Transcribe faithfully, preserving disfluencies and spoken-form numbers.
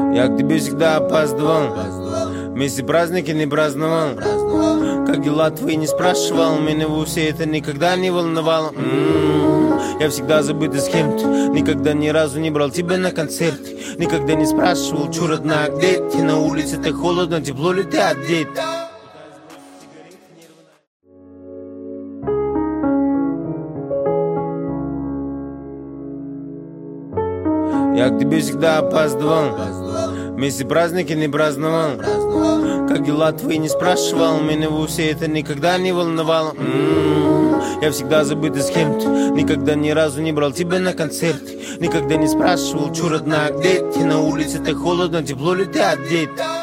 Я к тебе всегда опаздывал, вместе праздники не праздновал. Как дела твои не спрашивал, меня вовсе это никогда не волновало. М-м-м. Я всегда забытый с кем-то, никогда ни разу не брал тебя на концерт. Никогда не спрашивал, чё, родная, где ты? На улице-то холодно, тепло ли ты одет? Я к тебе всегда опаздывал, вместе праздники не праздновал. Как дела твои не спрашивал, меня вовсе это никогда не волновало. М-м-м. Я всегда забытый с кем-то, никогда ни разу не брал тебя на концерт. Никогда не спрашивал, чё, родная, где ты? На улице-то холодно, тепло ли ты одет?